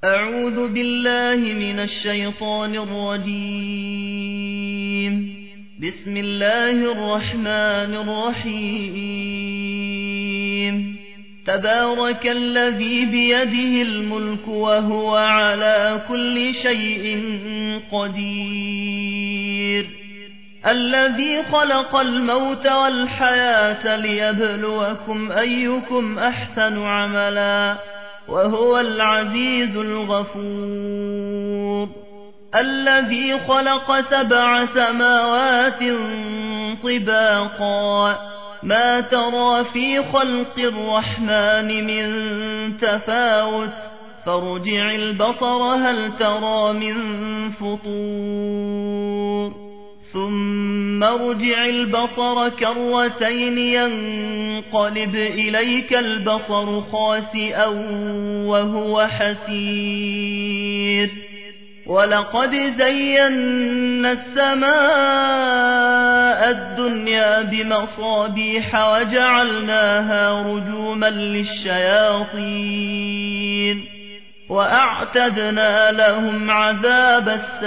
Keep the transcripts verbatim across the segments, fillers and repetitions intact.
أعوذ بالله من الشيطان الرجيم. بسم الله الرحمن الرحيم. تبارك الذي بيده الملك وهو على كل شيء قدير، الذي خلق الموت والحياة ليبلوكم أيكم أحسن عملا وهو العزيز الغفور، الذي خلق سبع سماوات طباقا ما ترى في خلق الرحمن من تفاوت فارجع البصر هل ترى من فطور ثم ارجع البصر كرتين ينقلب إليك البصر خاسئا وهو حسير، ولقد زينا السماء الدنيا بمصابيح وجعلناها رجوما للشياطين وأعتدنا لهم عذاب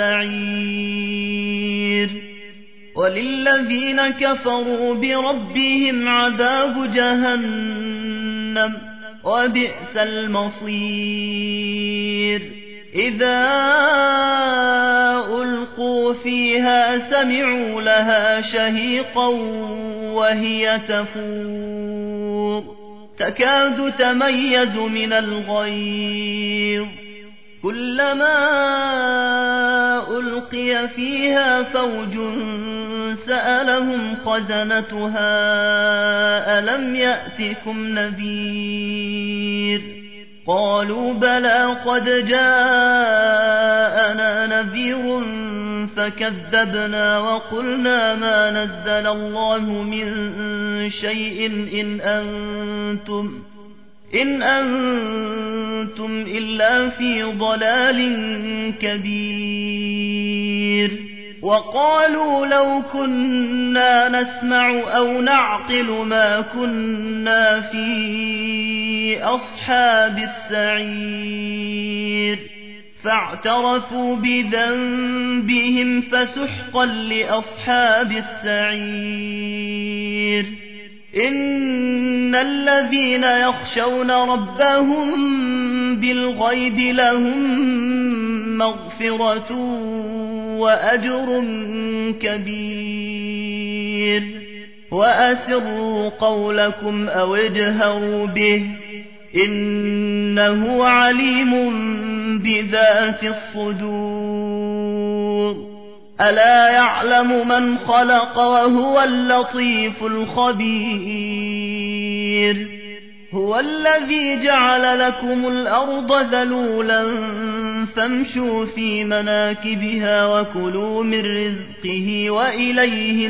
السعير، وللذين كفروا بربهم عذاب جهنم وبئس المصير. إذا ألقوا فيها سمعوا لها شهيقا وهي تفور تكاد تميز من الغيظ، كلما ألقي فيها فوج سألهم خزنتها ألم يأتكم نذير، قالوا بلى قد جاءنا نذير فكذبنا وقلنا ما نزل الله من شيء إن أنتم إن أنتم إلا في ضلال كبير، وقالوا لو كنا نسمع أو نعقل ما كنا في أصحاب السعير، فاعترفوا بذنبهم فسحقا لأصحاب السعير. إن الذين يخشون ربهم بالغيب لهم مغفرة وأجر كبير، وأسروا قولكم أو اجهروا به إنه عليم بذات الصدور. ألا يعلم من خلق وهو اللطيف الخبير، هو الذي جعل لكم الأرض ذلولا فامشوا في مناكبها وكلوا من رزقه وإليه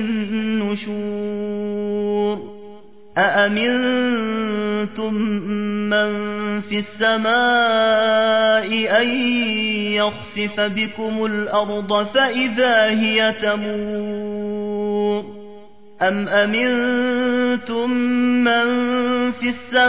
النشور. أأمنتم من في السماء أن يخسف بكم الأرض فإذا هي تمور، أم أمنتم من في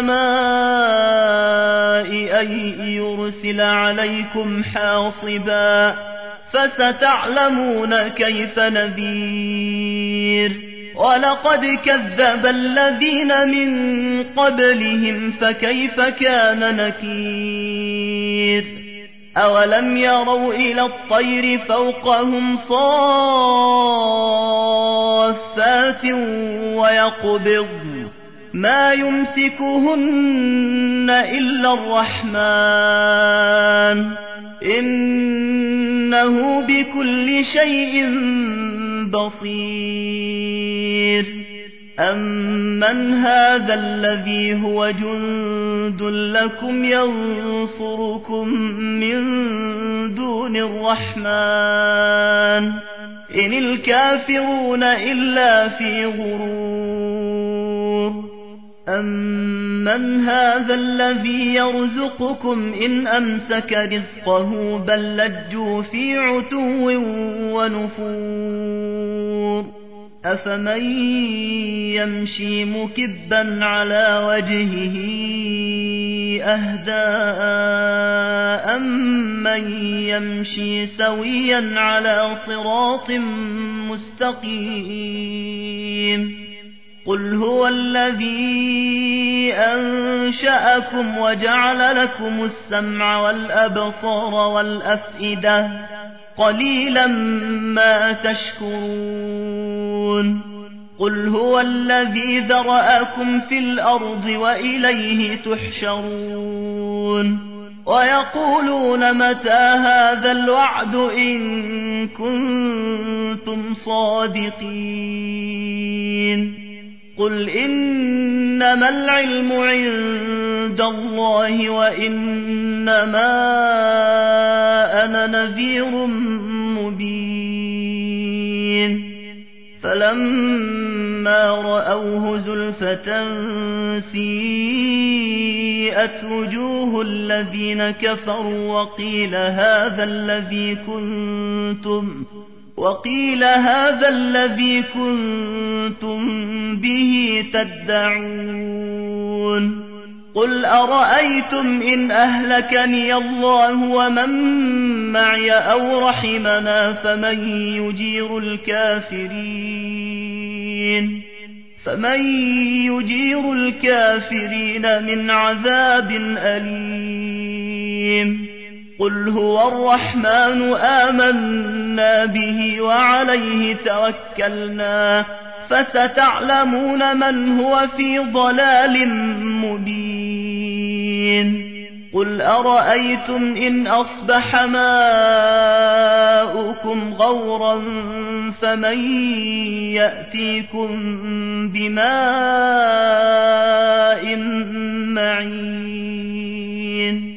السماء أن يرسل عليكم حاصبا فستعلمون كيف نذير. ولقد كذب الذين من قبلهم فكيف كان نكير. أولم يروا إلى الطير فوقهم صافات ويقبضن ما يمسكهن إلا الرحمن إنه بكل شيء بصير. أمن هذا الذي هو جند لكم ينصركم من دون الرحمن إن الكافرون إلا في غرور. أمن هذا الذي يرزقكم إن أمسك رزقه بل لجوا في عتو ونفور. أفمن يمشي مكبا على وجهه أهدى أمن يمشي سويا على صراط مستقيم قل هو الذي أنشأكم وجعل لكم السمع والأبصار والأفئدة قليلا ما تشكرون قل هو الذي ذرأكم في الأرض وإليه تحشرون ويقولون متى هذا الوعد إن كنتم صادقين قل إنما العلم عند الله وإنما أنا نذير مبين فلما رأوه زلفة سيئت وجوه الذين كفروا وقيل هذا الذي كنتم وقيل هذا الذي كنتم به تدعون قل أرأيتم إن أهلكني الله ومن معي أو رحمنا فمن يجير الكافرين فمن يجير الكافرين من عذاب أليم قل هو الرحمن آمنا به وعليه توكلنا فستعلمون من هو في ضلال مبين قل أرأيتم إن أصبح ماؤكم غورا فمن يأتيكم بماء معين